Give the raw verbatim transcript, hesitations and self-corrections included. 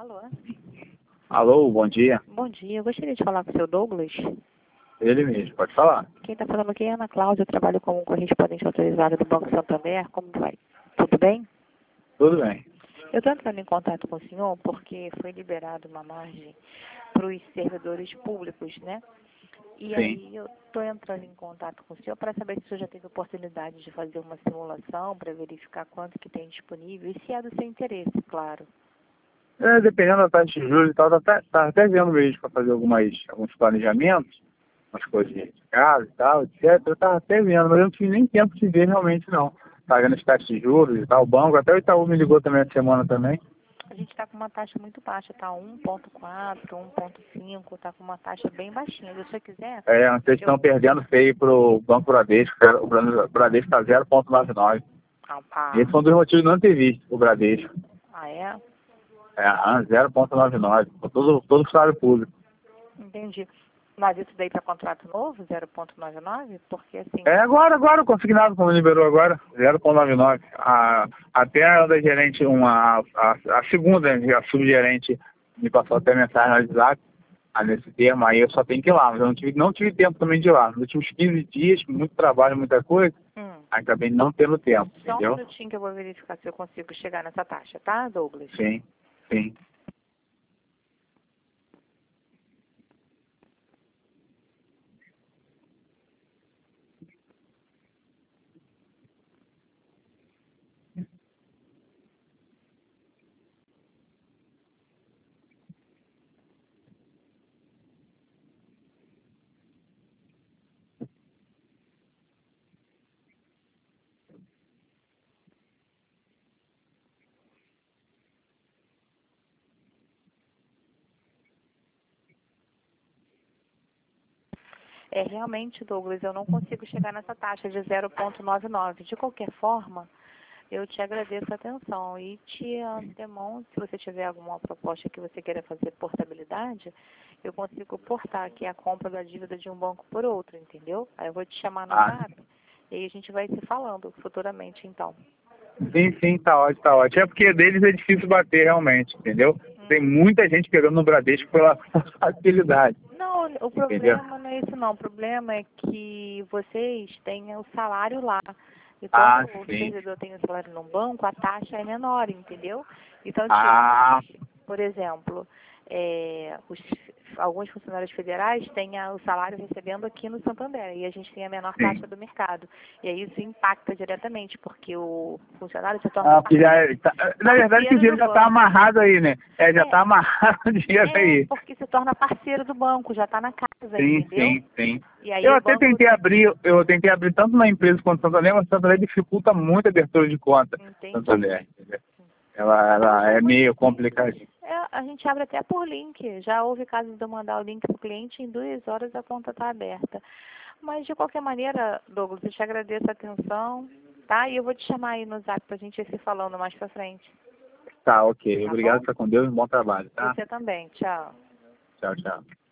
Alô? Alô, bom dia. Bom dia, eu gostaria de falar com o seu Douglas. Ele mesmo, pode falar. Quem está falando aqui é a Ana Cláudia, eu trabalho como correspondente autorizada do Banco Santander. Como vai? Tudo bem? Tudo bem. Eu estou entrando em contato com o senhor porque foi liberado uma margem para os servidores públicos, né? E Sim. aí eu estou entrando em contato com o senhor para saber se o senhor já teve oportunidade de fazer uma simulação para verificar quanto que tem disponível e se é do seu interesse, claro. É, dependendo da taxa de juros e tal, tá até, tá até vendo mesmo para fazer algumas, alguns planejamentos, umas coisas de casa e tal, etcétera. Eu tava até vendo, mas eu não tive nem tempo de ver realmente não. Tá vendo as taxas de juros e tal, o banco, até o Itaú me ligou também essa semana também. A gente está com uma taxa muito baixa, tá um ponto quatro, um ponto cinco, tá com uma taxa bem baixinha. Se você quiser... É, vocês estão eu... perdendo feio pro Banco Bradesco, cara. O Bra- Bradesco tá zero ponto noventa e nove. Ah, ah, Esse foi um dos motivos de não ter visto o Bradesco. ah, é? É, zero ponto noventa e nove, todo, todo salário público. Entendi. Mas isso daí para contrato novo, zero ponto noventa e nove? Porque assim... É agora, agora, o consignado, como liberou agora, zero ponto noventa e nove. A, até a da gerente, uma, a, a segunda, a subgerente, me passou até mensagem no WhatsApp, ah, nesse termo, aí eu só tenho que ir lá, mas eu não tive, não tive tempo também de ir lá. Nos últimos quinze dias, muito trabalho, muita coisa, Hum. aí acabei não tendo tempo, Só um entendeu? minutinho que eu vou verificar se eu consigo chegar nessa taxa, tá, Douglas? Sim, sim. É, realmente, Douglas, eu não consigo chegar nessa taxa de zero ponto noventa e nove. De qualquer forma, eu te agradeço a atenção e te antemão, se você tiver alguma proposta que você queira fazer portabilidade, eu consigo portar aqui a compra da dívida de um banco por outro, entendeu? Aí eu vou te chamar no Ah, zap e aí a gente vai se falando futuramente, então. sim, sim, tá ótimo, tá ótimo. É porque deles é difícil bater realmente, entendeu? Tem muita gente pegando no Bradesco pela facilidade. Não, o Entendeu? problema não é isso não. O problema é que vocês têm o salário lá. E quando Ah, o sim. servidor tem o salário no banco, a taxa é menor, entendeu? Então, Ah, tipo, por exemplo, é, os, alguns funcionários federais têm a- o salário recebendo aqui no Santander e a gente tem a menor sim. taxa do mercado. E aí isso impacta diretamente, porque o funcionário se torna Ah, porque já é, tá, na verdade que o parceiro dinheiro do já tá banco. amarrado aí, né? É, já É, tá amarrado o dinheiro é, aí. porque se torna parceiro do banco, já está na casa, Sim, entendeu? sim, sim. E aí Eu o até banco tentei abrir, eu tentei abrir tanto na empresa quanto no Santander, mas o Santander dificulta muito a abertura de conta. entende. Santander, entendeu? Ela, Não, ela é é muito meio simples. complicadinha. É, a gente abre até por link. Já houve casos de eu mandar o link para o cliente, em duas horas a conta está aberta. Mas, de qualquer maneira, Douglas, eu te agradeço a atenção, tá? E eu vou te chamar aí no zap para a gente ir se falando mais para frente. Tá, ok. Tá Obrigado, bom? fica com Deus e bom trabalho, tá? Você também. Tchau. Tchau, tchau.